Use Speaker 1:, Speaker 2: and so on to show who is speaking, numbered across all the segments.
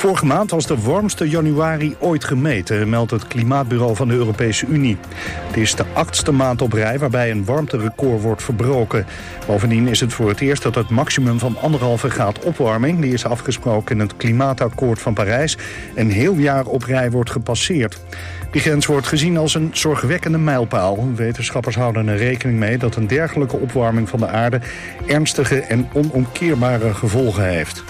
Speaker 1: Vorige maand was de warmste januari ooit gemeten, meldt het Klimaatbureau van de Europese Unie. Het is de 8e maand op rij waarbij een warmterecord wordt verbroken. Bovendien is het voor het eerst dat het maximum van 1,5 graad opwarming, die is afgesproken in het Klimaatakkoord van Parijs, een heel jaar op rij wordt gepasseerd. Die grens wordt gezien als een zorgwekkende mijlpaal. Wetenschappers houden er rekening mee dat een dergelijke opwarming van de aarde ernstige en onomkeerbare gevolgen heeft.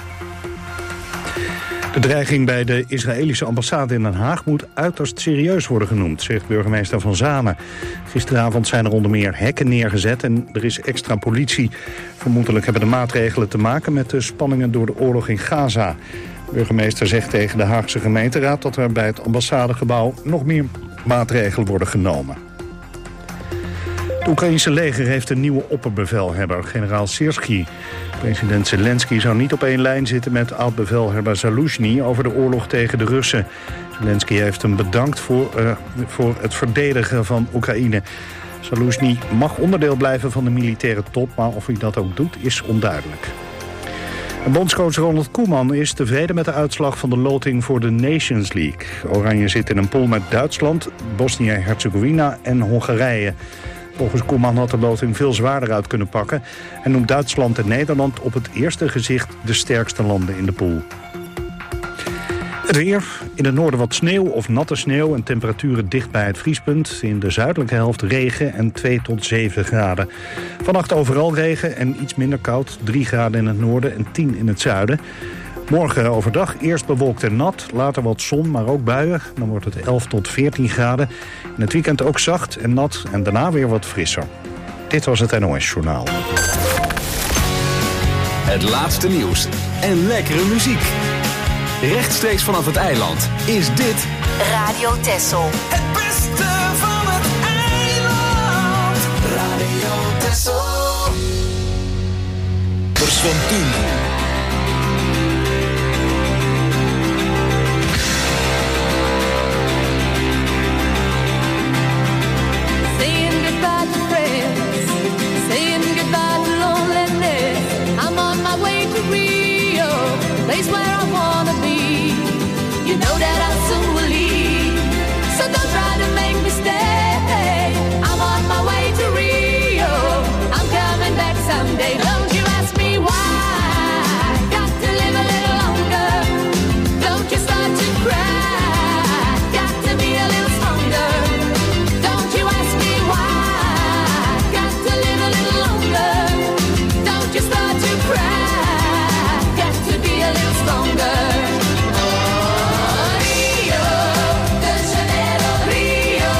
Speaker 1: De dreiging bij de Israëlische ambassade in Den Haag moet uiterst serieus worden genoemd, zegt burgemeester Van Zanen. Gisteravond zijn er onder meer hekken neergezet en er is extra politie. Vermoedelijk hebben de maatregelen te maken met de spanningen door de oorlog in Gaza. De burgemeester zegt tegen de Haagse gemeenteraad dat er bij het ambassadegebouw nog meer maatregelen worden genomen. Het Oekraïnse leger heeft een nieuwe opperbevelhebber, generaal Syrskij. President Zelensky zou niet op één lijn zitten met oud-bevelhebber Zaluzhny over de oorlog tegen de Russen. Zelensky heeft hem bedankt voor het verdedigen van Oekraïne. Zaluzhny mag onderdeel blijven van de militaire top, maar of hij dat ook doet is onduidelijk. En bondscoach Ronald Koeman is tevreden met de uitslag van de loting voor de Nations League. Oranje zit in een pool met Duitsland, Bosnië-Herzegovina en Hongarije. Volgens Koeman had de loting veel zwaarder uit kunnen pakken en noemt Duitsland en Nederland op het eerste gezicht de sterkste landen in de pool. Het weer. In het noorden wat sneeuw of natte sneeuw en temperaturen dicht bij het vriespunt. In de zuidelijke helft regen en 2 tot 7 graden. Vannacht overal regen en iets minder koud. 3 graden in het noorden en 10 in het zuiden. Morgen overdag eerst bewolkt en nat, later wat zon, maar ook buien. Dan wordt het 11 tot 14 graden. In het weekend ook zacht en nat en daarna weer wat frisser. Dit was het NOS Journaal.
Speaker 2: Het laatste nieuws en lekkere muziek. Rechtstreeks vanaf het eiland is dit
Speaker 3: Radio Texel.
Speaker 4: Het beste van het eiland. Radio Texel.
Speaker 2: Vers van 10.
Speaker 5: Place where I wanna be. You know that I soon will leave, so don't try to make me stay. I'm on my way to Rio. I'm coming back someday. Don't you ask me why. Got to live a little longer. Don't you start to cry. Got to be a little stronger. Don't you ask me why. Got to live a little longer. Don't you start to cry. Stronger. Oh, Rio de Janeiro, Rio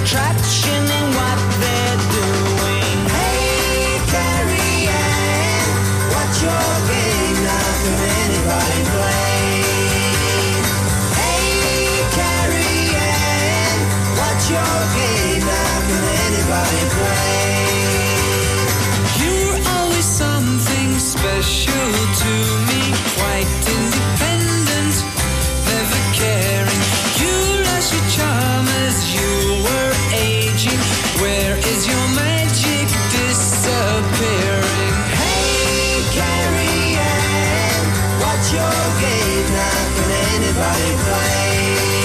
Speaker 4: traction in what they're doing. Hey, Carrie Ann, what's your game now? Can anybody play? Hey, Carrie Ann, what's your game now? Can anybody play?
Speaker 3: You're always something special to me, quite independent, never caring. You lost your charm as you were aging. Where is your magic disappearing?
Speaker 4: Hey, Carrie Ann, what's your game now? Can anybody play?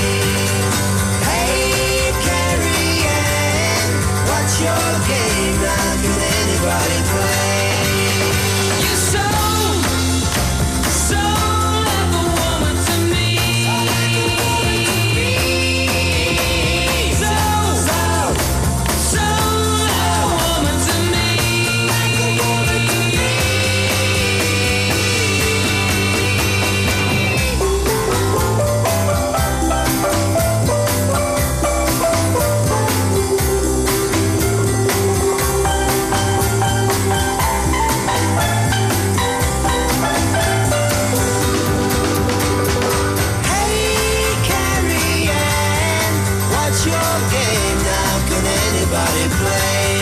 Speaker 4: Hey, Carrie Ann, what's your game now? Can anybody play?
Speaker 3: You're so like a woman to me. So like a woman to me.
Speaker 4: Hey, Carrie Ann, what's your game now? Can anybody play?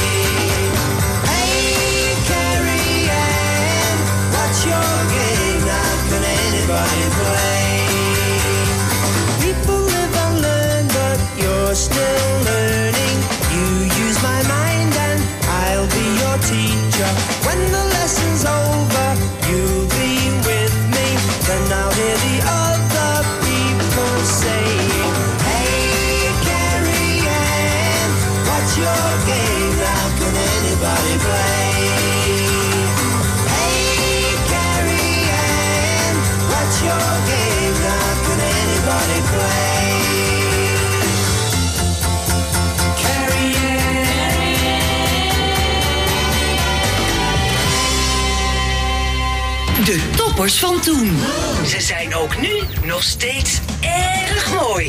Speaker 4: Hey, Carrie Ann, what's your game now? Can anybody play? People live and learn, but you're still learning. You use my mind and I'll be your teacher. When the lesson's over, you'll be with me. Then I'll hear the other people saying, hey, Carrie Ann, what's your game now? Can anybody play? Hey, Carrie Ann, what's your game now? Can anybody play?
Speaker 3: Carrie
Speaker 6: De toppers van toen. Ze zijn ook nu nog steeds erg mooi.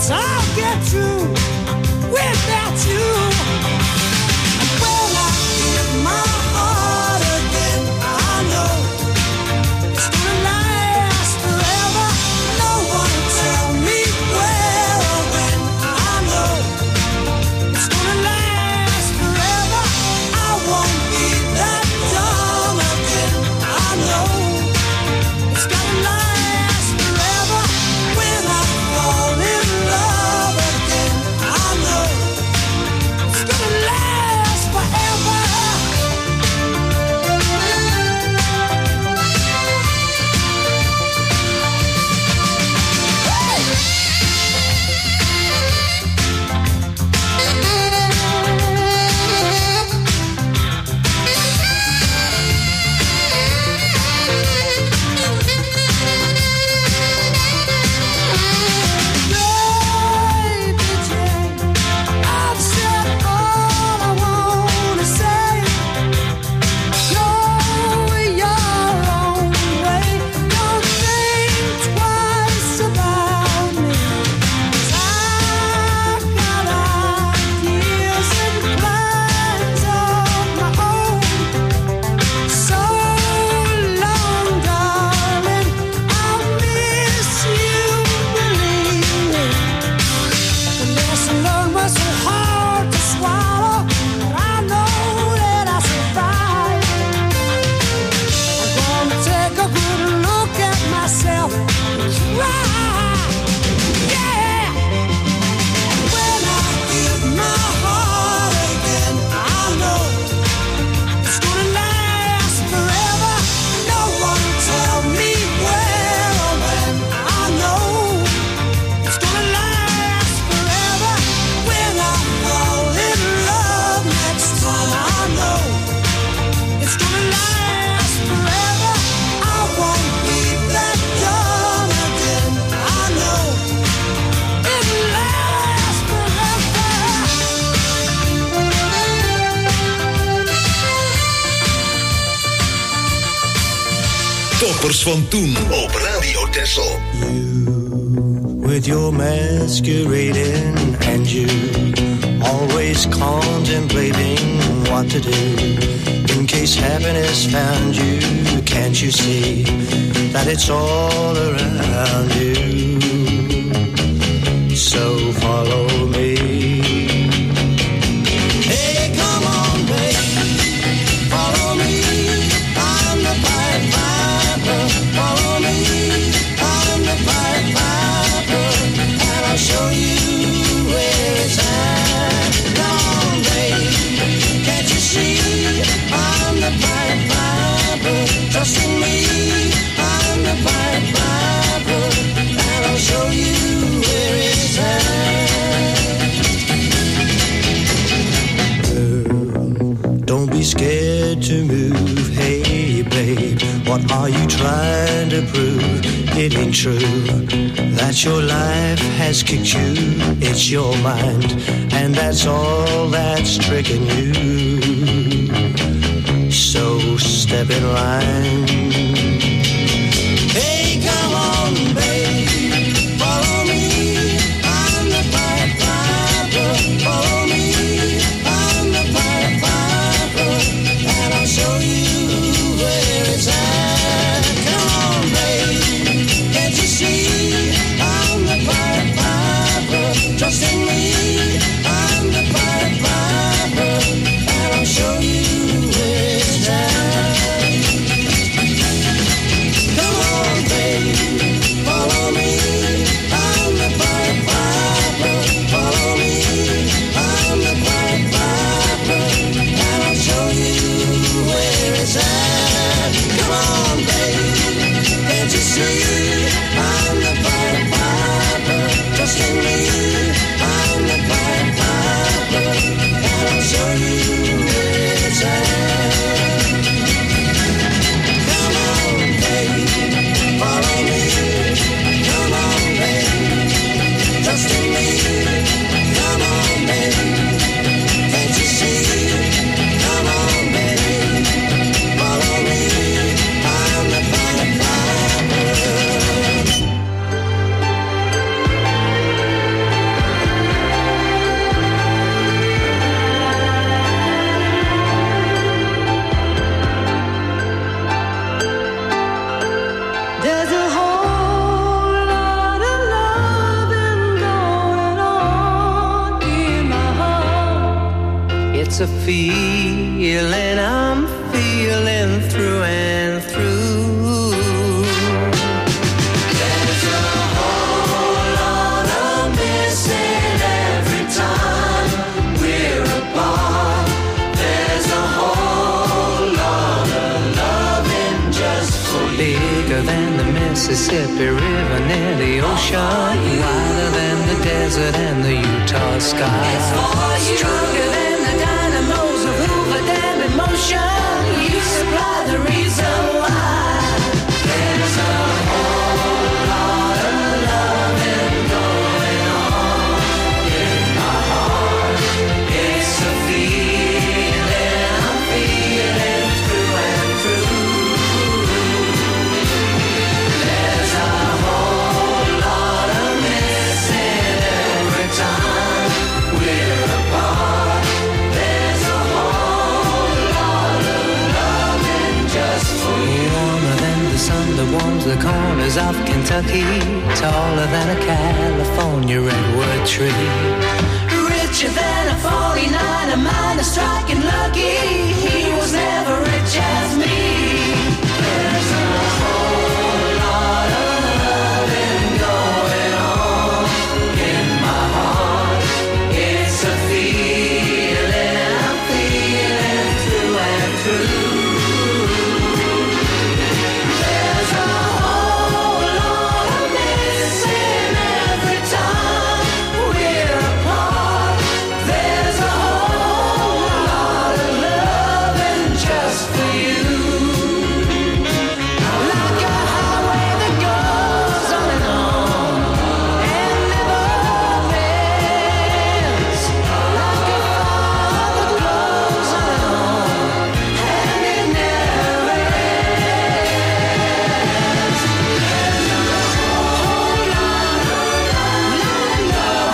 Speaker 4: guess I'll get through without you. And when I give my heart again, I know it's gonna last forever. No one will tell me where or when. I know it's gonna last forever. I won't be that dumb again. I know it's gonna last forever. When I fall in love again, I know it's gonna last forever. Baby Jane, I've said all I wanna say. Go your own way. Don't think twice about me. 'Cause I've got ideas and plans of my own. So long, darling, I'll miss you, believe me. The lesson learned was so hard to swallow, but I know that I survived. I'm gonna take a good look at myself and cry. Yeah! When I give my heart again, I know it's gonna last forever. No one tell me where or when. I know it's gonna last forever. When I fall in love next time, I know it's gonna last forever. I won't be that dumb again. I know it'll last forever.
Speaker 7: Toppers van toen op Radio Texel.
Speaker 4: With your masquerading and you always contemplating what to do in case happiness found you. Can't you see that it's all around you? So follow me. Hey, come on, babe, follow me. I'm the Pied Piper. Follow me. I'm the Pied Piper, and I'll show you where it's at. Come on, babe, can't you see? I'm the Pied Piper. Trust in me. I'm the Pied Piper, and I'll show you where it's at. Girl, don't be scared to move. Hey, babe, what are you trying to prove? It ain't true that your life has kicked you. It's your mind, and that's all that's tricking you. So step in line. Hey, come on, babe, follow me. I'm the Pied Piper. Follow me. I'm the Pied Piper, and I'll show you where it's at. Come on, babe, can't you see? I'm the Pied Piper. Trust in me. I'm the Pied Piper, and I'll show you where it's at. It's a feeling I'm feeling through and through. There's a whole lot of missing every time we're apart. There's a whole lot of loving just for you. Bigger than the Mississippi River near the ocean, wider than the desert and the Utah sky. It's for you. Stronger than the dynamos of Hoover Dam in motion. You supply the reason why. There's a whole lot of loving going on in my heart. It's a feeling I'm feeling through and through. There's a whole lot of missing every time we're apart. There's a whole lot of loving just for you. Warmer than the sun that warms the corners of Kentucky, taller than a California redwood tree. Richer than a 49er, mine is striking lucky. He was never rich as me. There's a whole lot of loving going on in my heart. It's a feeling I'm feeling through and through. There's a whole lot of missing every time we're apart. There's a whole lot of loving just for you. Like a highway that goes on and never ends. Like a fire that glows on and it never ends. There's a whole lot of loving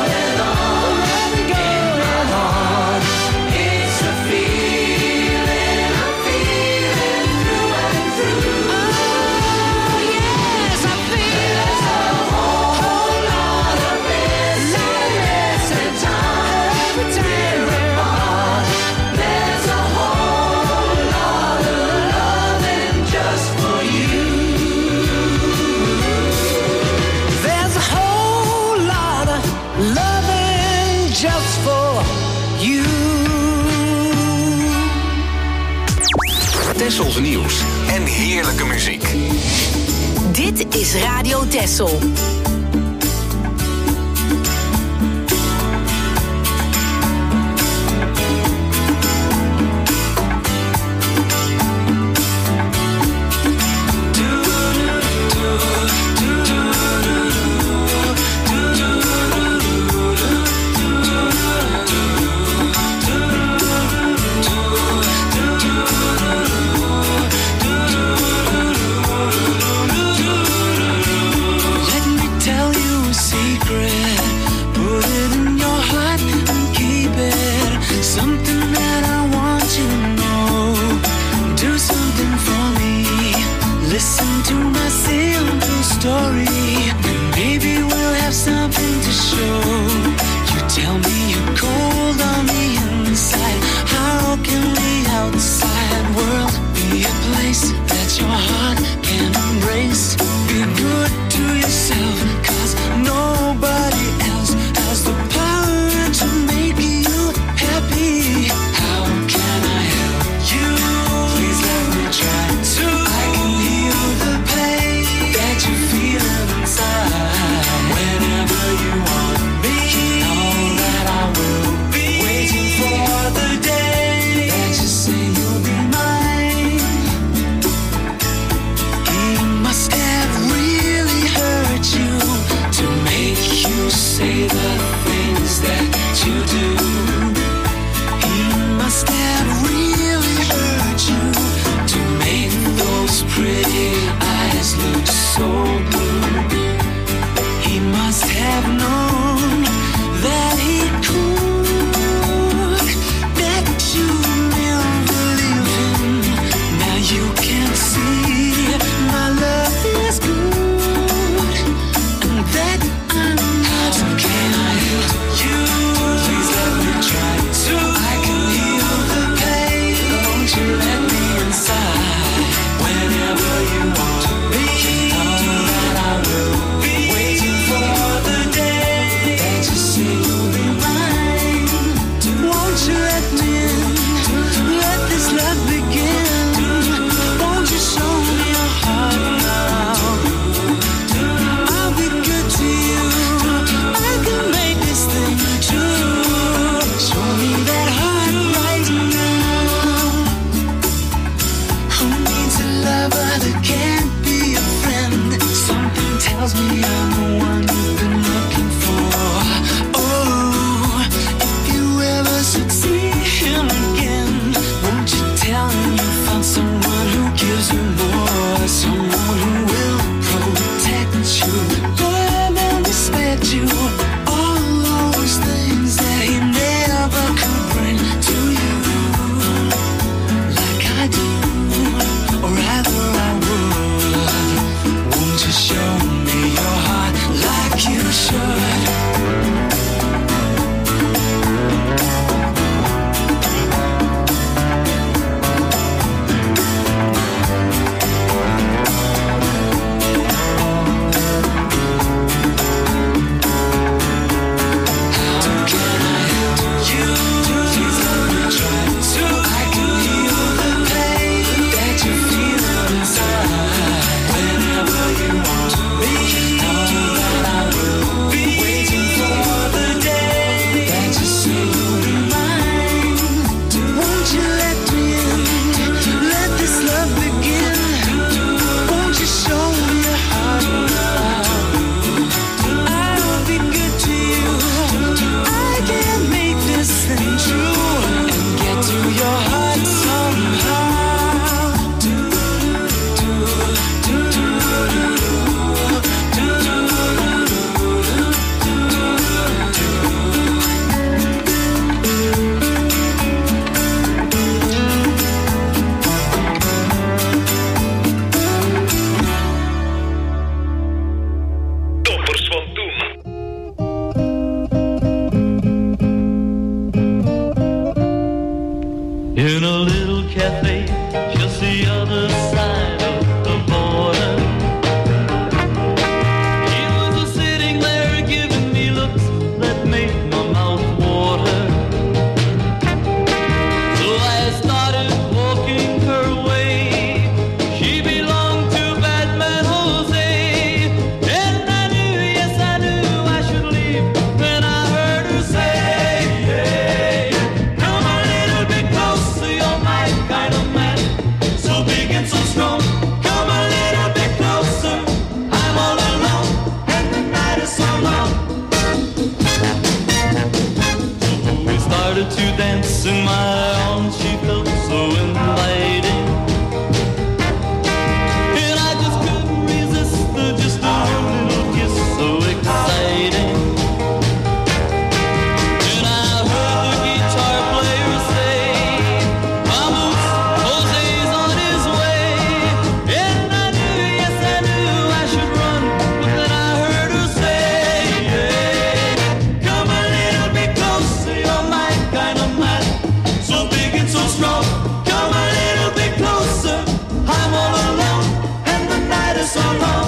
Speaker 4: going on. It's a feeling I'm feeling through and through. Oh yes, I feel it. There's a whole lot of missing every time we're apart. There's a whole lot of loving just for you. There's a whole lot of loving just for you.
Speaker 2: Tessels nieuws en heerlijke muziek.
Speaker 6: Dit is Radio Tessel.
Speaker 4: Let me tell you a secret. Put it in your heart and keep it. Something that I want you to know. Do something for me. Listen to my simple story. And maybe we'll have something to show. You tell me you're cold on the inside. How can the outside world be a place that your heart can embrace? Be good to yourself, 'cause nobody else has the power to make you happy. How can I help you? Please let me try to. I can heal the pain that you feel inside. Whenever you want me, know that I will be waiting for the day that you say you'll be mine. He must have really hurt you to make you say the things that you do. He must have really hurt you to make those pretty eyes look so blue. He must have known that he could, that you never leave him. Now you can see my love is good, and that I'm not. How can I
Speaker 8: In a little cafe, just the other side of the border. He was just sitting there giving me looks that made my mouth water. So I started walking her way. She belonged to Batman Jose. And I knew, yes I knew I should leave. Then I heard her say, hey, come a little bit closer, you're my kind of man. So big and so strong, come a little bit closer. I'm all alone, and the night is so long. So we started to dance in my arms, she felt so inviting. And I just couldn't resist her, just a little kiss, so exciting. And I heard the guitar player say, vamos, Jose's on his way. And I knew, yes I knew I should run, but then I heard her say, hey, come a little bit closer, you're my kind of man. So big and so strong, come a little bit closer. I'm all alone, and the night is so long.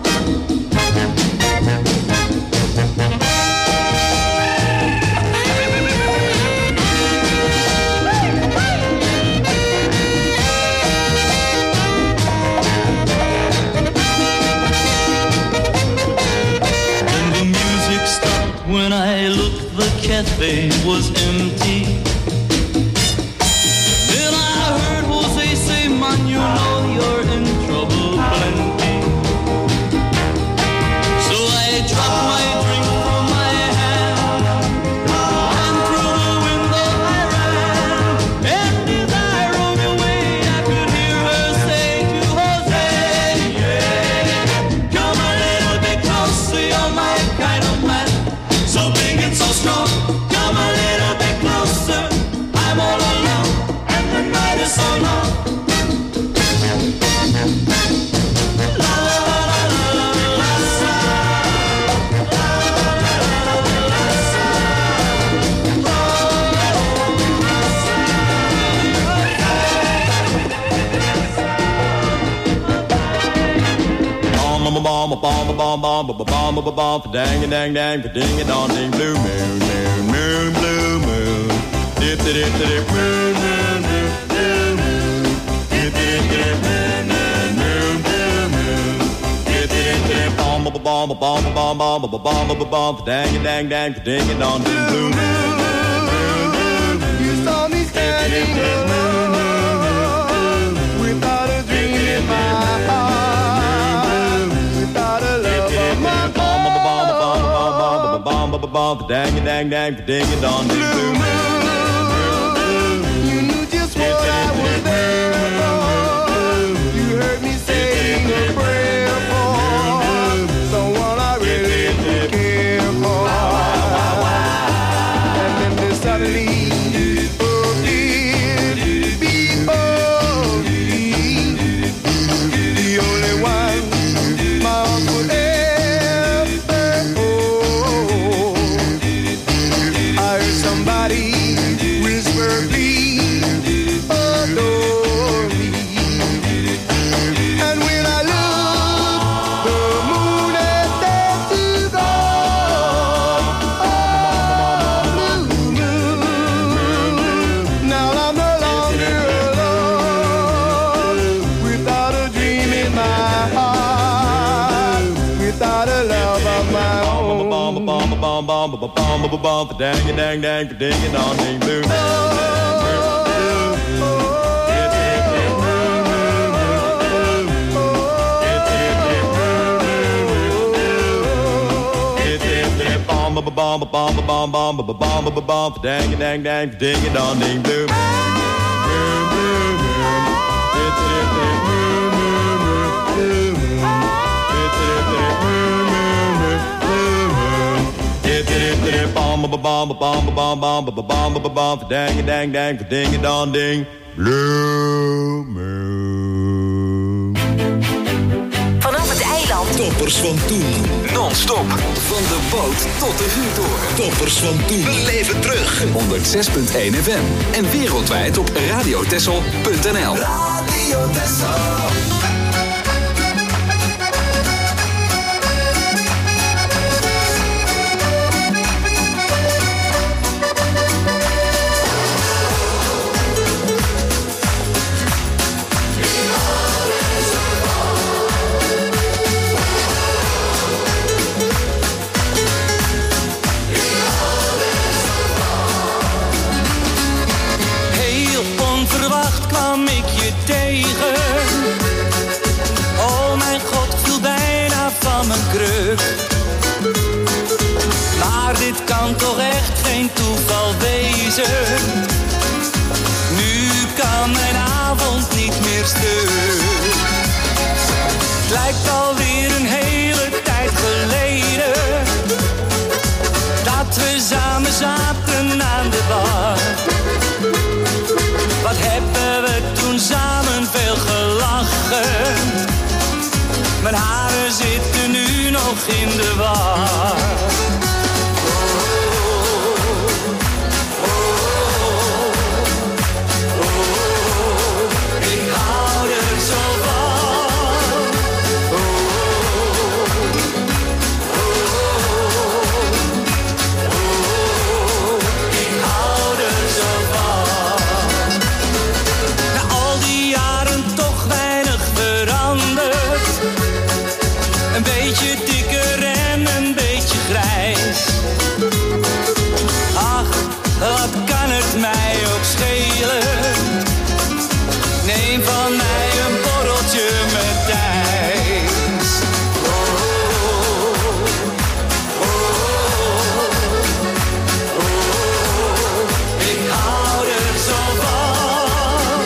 Speaker 8: And the music stopped when I looked, the cafe was empty. Then I heard Jose say, man, you know you're in trouble plenty. So I dropped my drink from my hand, and through the window I ran. And as I rode away, I could hear her say to Jose, yeah, come a little bit closer, you're my kind of man. So big and so strong, come a little bit closer. I'm all alone, and the night is so long. La la la la la la la.
Speaker 9: Dang a dang dang, ding a dong ding, blue moon, moon, moon, blue moon. Dip dip dip dip, moon, moon, moon, blue moon. Dip dip dip, moon, moon, moon, blue moon. Dip dip dip, bomb bomb bomb bomb bomb bomb bomb bomb bomb. Dang a dang dang, ding a dong ding, blue moon.
Speaker 10: You saw me standing alone without a dream in my heart, without a love of my own.
Speaker 9: Dang a dang dang, ding a dong ding, blue moon.
Speaker 10: You knew just what I was there for. You heard me saying a prayer for someone I really did care for. And then they suddenly appeared before me, the only one my heart would ever hold.
Speaker 6: Vanaf het eiland.
Speaker 7: Toppers van toen.
Speaker 2: Non-stop. Van de boot tot de vuurtoren.
Speaker 7: Toppers van toen. Beleef het terug.
Speaker 2: 106.1 FM. En wereldwijd op radiotessel.nl.
Speaker 7: Radio Texel.
Speaker 8: Onverwacht kwam ik je tegen. Oh mijn god, viel bijna van mijn kruk. Maar dit kan toch echt geen toeval wezen. Nu kan mijn avond niet meer stuk. Het lijkt alweer een hele tijd geleden dat we samen zaten aan de bar. Wat hebben we toen samen veel gelachen. Mijn haren zitten nu nog in de war. Ik hou er zo van. Ik hou er zo van. Na al die jaren toch weinig veranderd. Een beetje dikker en een beetje grijs. Ach, wat kan het mij ook schelen. Neem van mij een borreltje met ijs. Ik hou er zo van.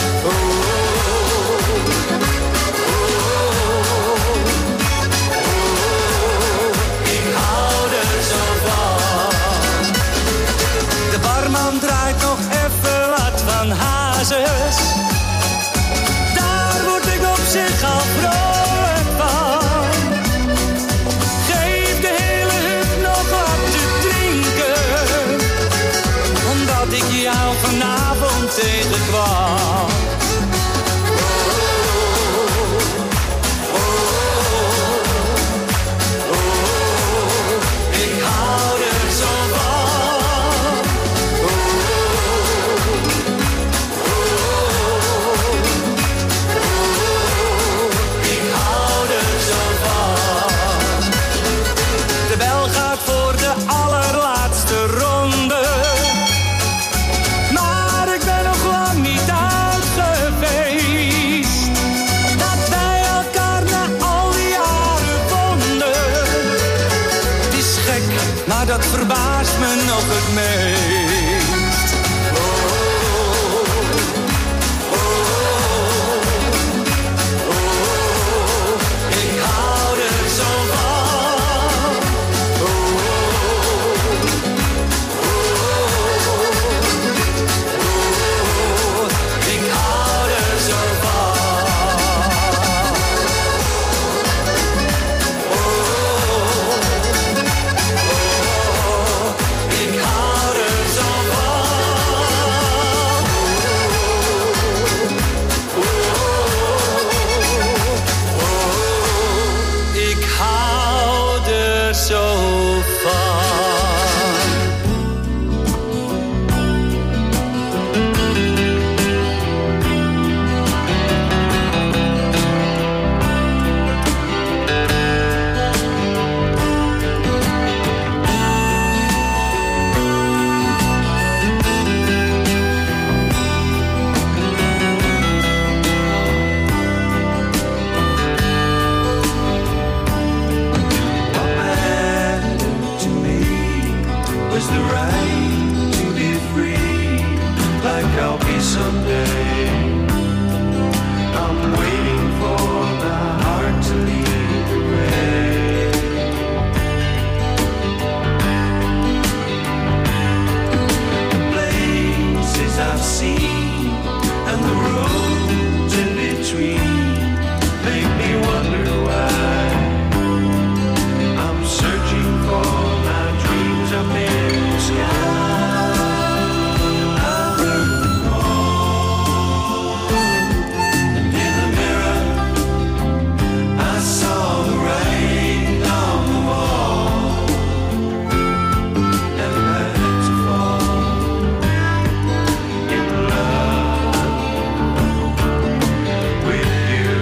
Speaker 8: Ik hou er zo van. De barman draait nog even wat van Hazes. Daar word ik op zich al vrolijk van. Geef de hele hut nog wat te drinken, omdat ik jou vanavond tegenkwam. Ik hou er zo van. Ik hou er zo van. De bel gaat voor de allerlaatste ronde. Maar ik ben nog lang niet uit geweest dat wij elkaar na al die jaren vonden. Het is gek, maar dat verbaast me nog het meest. Ik hou er zo van. Ik hou er zo van. Ik hou er zo
Speaker 11: was the right to be free, like I'll be someday. I'm waiting for my heart to lead the way. The places I've seen and the roads in between make me wonder why I'm searching for my dreams up in the sky. I heard them all, and in the mirror I saw the writing on the wall, and I had to fall in love with you.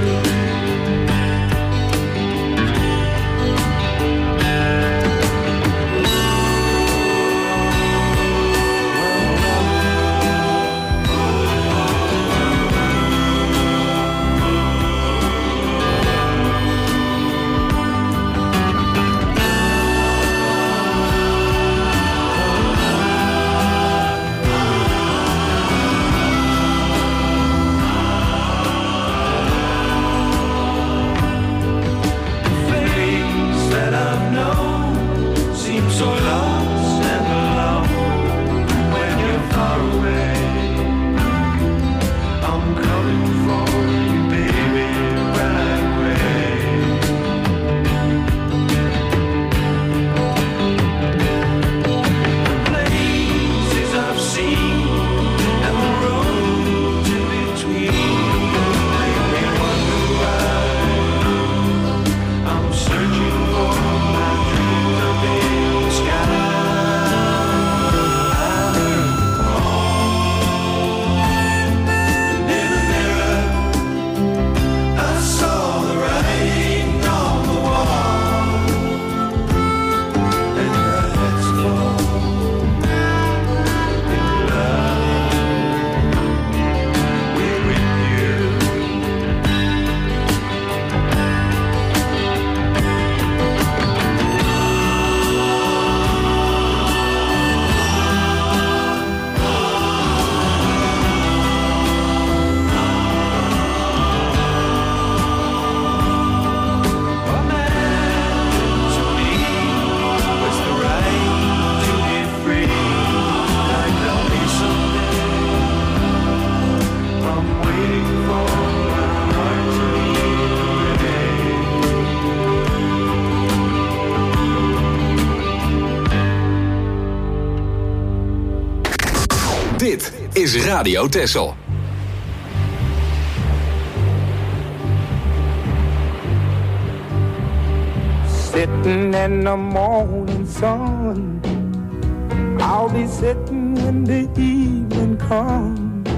Speaker 11: Things that I've known seem so lost and alone when you're far away. I'm coming for you, baby, right away. The places I've seen and the roads in between make me wonder why I'm searching for my dreams up in the sky. I heard them all, and in the mirror I saw the writing on the wall, and I had to fall in love with you. A man to me was the right to be free, like I'll be someday. I'm waiting for my heart to lead the way.
Speaker 2: Dit is Radio Texel.
Speaker 10: Sitting in the morning sun, I'll be sitting when the evening comes,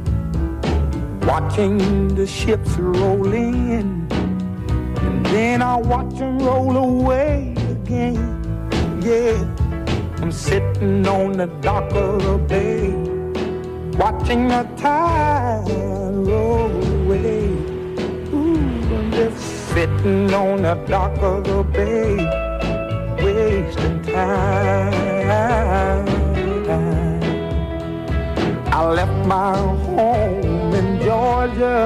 Speaker 10: watching the ships roll in, and then I'll watch them roll away again. Yeah, I'm sitting on the dock of the bay, watching the tide roll away. Ooh, I'm just sitting on the dock of the bay, wasting time. I left my home in Georgia,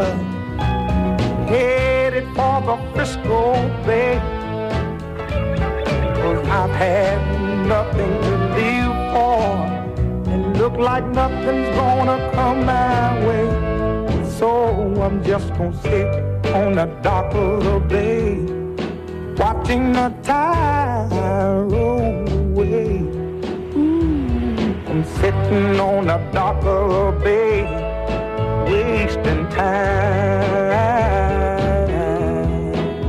Speaker 10: headed for the Frisco Bay, 'cause I've had nothing to live for, and look like nothing's gonna come my way. So I'm just gonna sit on the dock of the bay, watching the tide roll away. Ooh, I'm sitting on the dock of the bay, wasting time.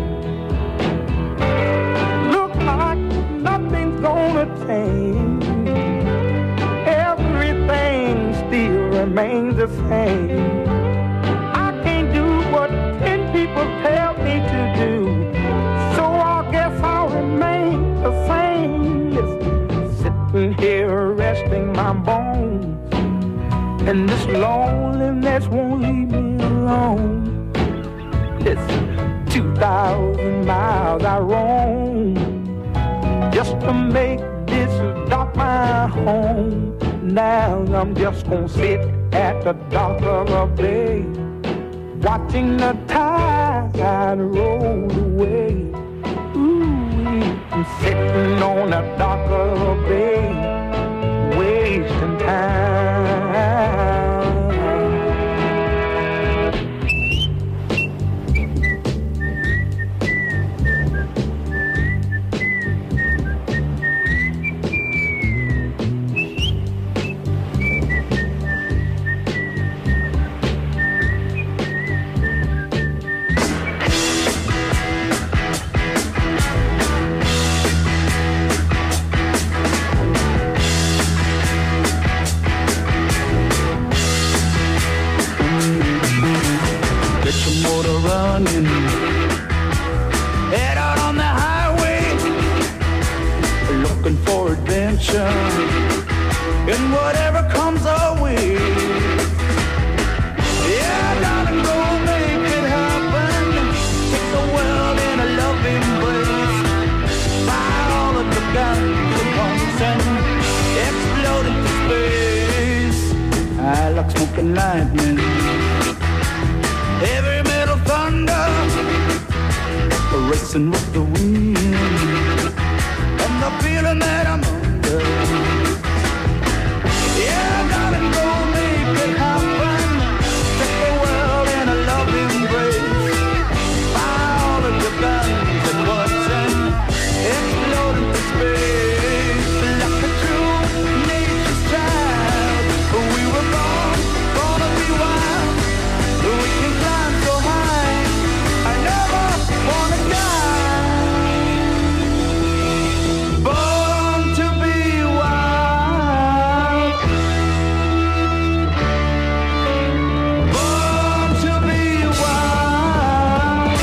Speaker 10: Look like nothing's gonna change, everything still remains the same. I can't do what 10 people tell me to do, so I guess I'll remain the same. Listen, sitting here resting my bones, and this loneliness won't leave me alone. Listen, 2,000 miles I roam just to make this dock my home. Now I'm just gonna sit at the dock of the bay, watching the tide roll away. Ooh, I'm sitting on the dock of the bay, wasting time. Running, head out on the highway, looking for adventure, and whatever comes our way. Yeah, darling, go make it happen. Take the world in a loving embrace. Fire all of the guns at once and explode into space. I like smoking lightning. Heavy metal thunder, racing with the wind, and the feeling that I'm under. Yeah, darling, go make it happen. Take the world in a loving embrace. Fire all of your guns at once and explode into space. Like a true nature's child, we were born to be wild. We can climb so high, I never wanna die. Born to be wild. Born to be wild.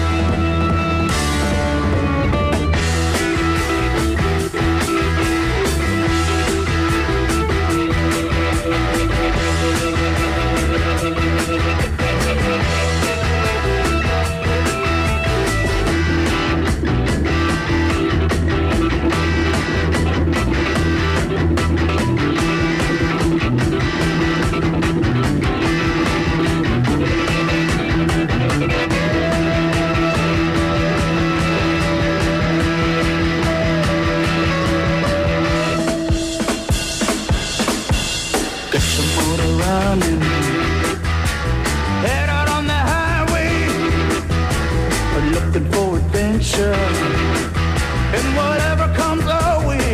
Speaker 10: Get some motor running, head out on the highway, looking for adventure, and whatever comes our way.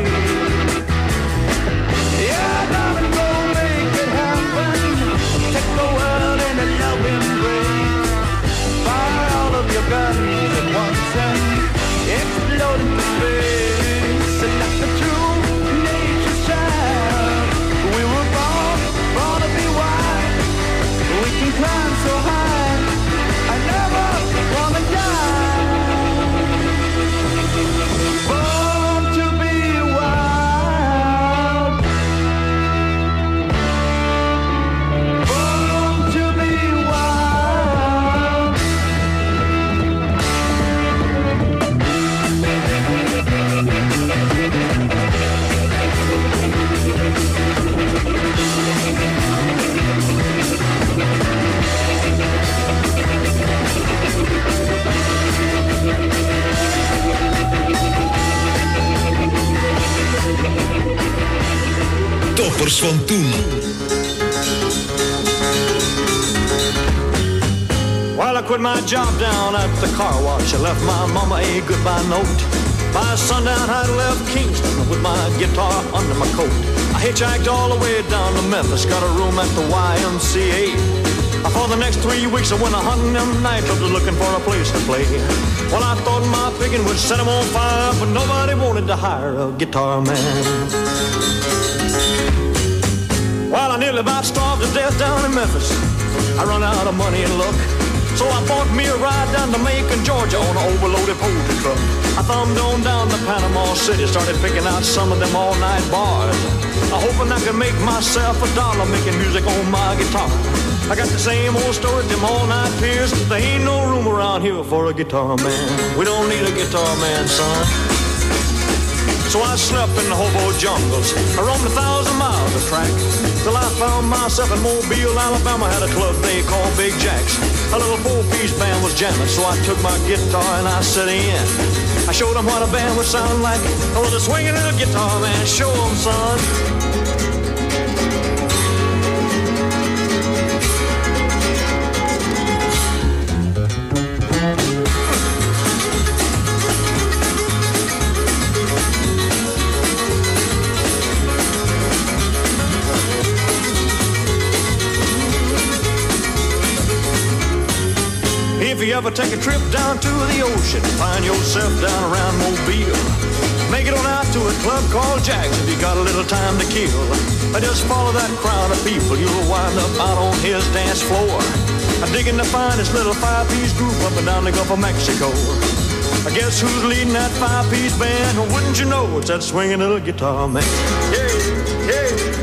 Speaker 10: Yeah, darling, go make it happen. Take the world in a loving embrace. Fire all of your guns at once and explode into space. And like the true nature's child, we were born to be wild. We can climb so high, I never wanna die. Born to be wild. Born to be wild.
Speaker 7: Toppers van toen.
Speaker 12: Well, I quit my job down at the car wash. I left my mama a goodbye note. By sundown, I left Kingston with my guitar under my coat. I hitchhiked all the way down to Memphis, got a room at the YMCA. For the next 3 weeks, I went a hunting them nightclubs looking for a place to play. Well, I thought my picking would set them on fire, but nobody wanted to hire a guitar man. Well, I nearly about starved to death down in Memphis. I run out of money and luck, so I bought me a ride down to Macon, Georgia on an overloaded poultry truck. I thumbed on down to Panama City, started picking out some of them all-night bars, hoping I could make myself $1 making music on my guitar. I got the same old story, them all-night peers. There ain't no room around here for a guitar man. We don't need a guitar man, son. So I slept in the hobo jungles. I roamed 1,000 miles of track till I found myself in Mobile, Alabama. Had a club they called Big Jack's. A little four-piece band was jamming, so I took my guitar and I set in. I showed them what a band would sound like. I was a swinging little guitar man. Show them, son. If you ever take a trip down to the ocean, find yourself down around Mobile, make it on out to a club called Jack's if you got a little time to kill. Just follow that crowd of people, you'll wind up out on his dance floor. Digging to find this little five-piece group up and down the Gulf of Mexico. I guess who's leading that five-piece band? Wouldn't you know it's that swinging little guitar man? Yeah, yeah.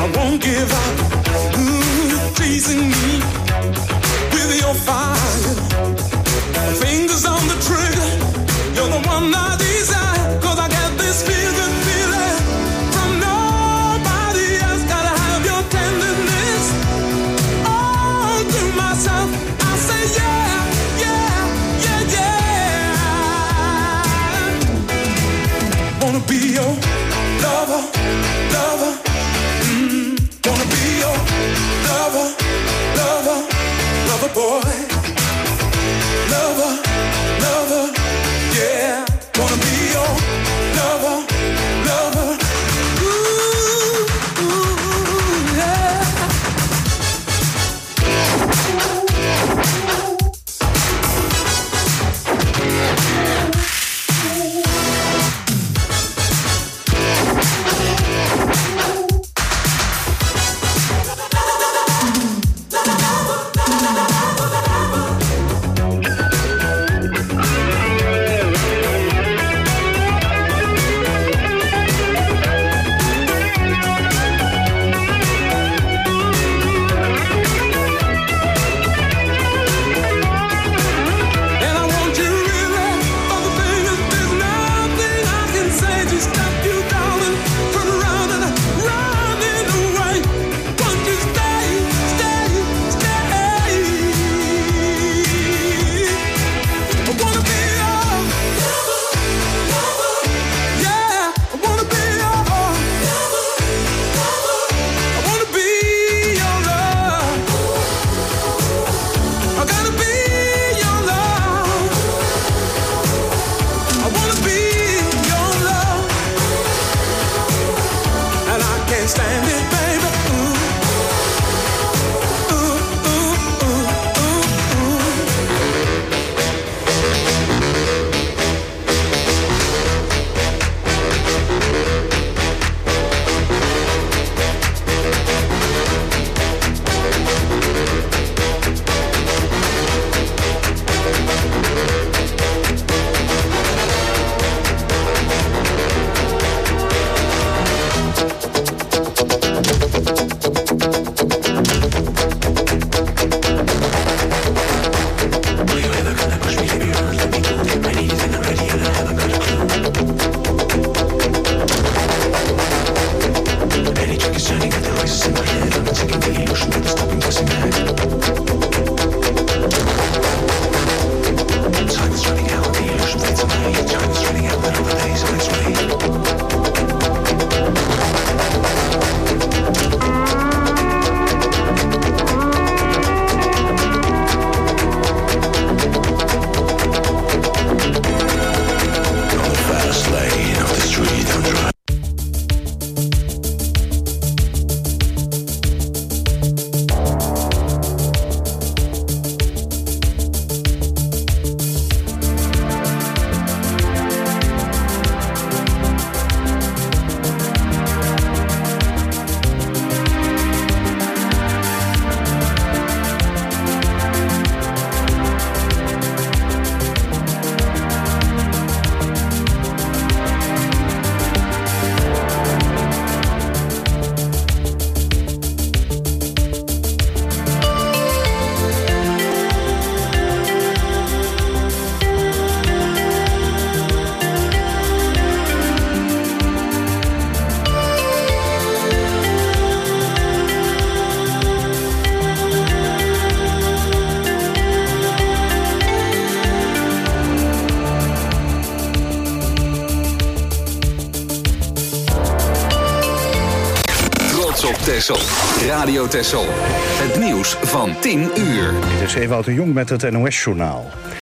Speaker 10: won't give up. Pleasing me with your fire. Fingers on the trigger. You're the one I desire. 'Cause I get this feeling from nobody else. Gotta have your tenderness. All to myself, I say yeah, yeah, yeah, yeah. Wanna be your lover, lover. Wanna be your lover, lover, lover boy. Lover, lover, yeah. Wanna be your lover, lover. Ooh, ooh, yeah. Stand it, baby. Ooh, ooh, ooh, ooh, ooh.
Speaker 2: Texel. Radio Texel. Het nieuws van 10 uur.
Speaker 1: Dit is Ewout de Jong met het NOS-journaal.